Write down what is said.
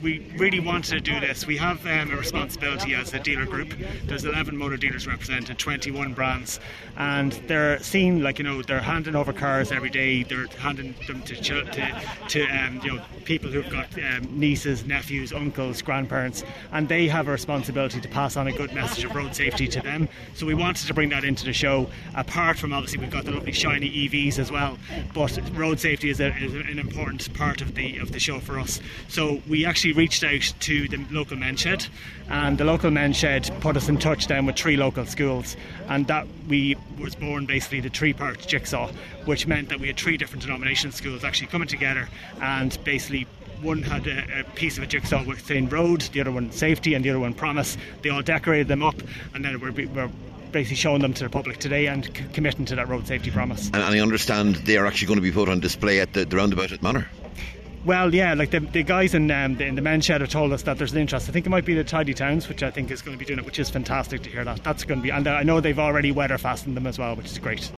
We really wanted to do this. We have a responsibility as a dealer group. There's 11 motor dealers represented, 21 brands, and they're seen they're handing over cars every day. They're handing them to people who've got nieces, nephews, uncles, grandparents, and they have a responsibility to pass on a good message of road safety to them. So we wanted to bring that into the show. Apart from, obviously, we've got the lovely shiny EVs as well, but road safety is an important part of the show for us. So we actually reached out to the local men's shed, and the local men's shed put us in touch then with 3 local schools, and that was born basically the 3-part jigsaw, which meant that we had 3 different denomination schools actually coming together, and basically one had a piece of a jigsaw saying road, the other one safety, and the other one promise. They all decorated them up, and then we're basically showing them to the public today and committing to that road safety promise. And I understand they are actually going to be put on display at the roundabout at Manor. Well, yeah, like the guys in the men's shed have told us that there's an interest. I think it might be the Tidy Towns, which I think is going to be doing it, which is fantastic to hear that. That's going to be, and I know they've already weather fastened them as well, which is great.